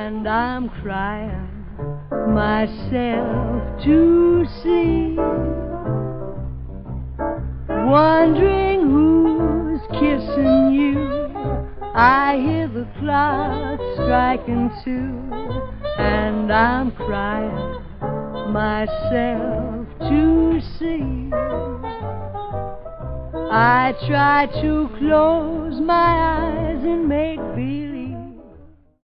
and I'm crying myself to sleep, wondering who's kissing you. I hear the clock striking 2, and I'm crying myself to sleep. I try to close my eyes and make believe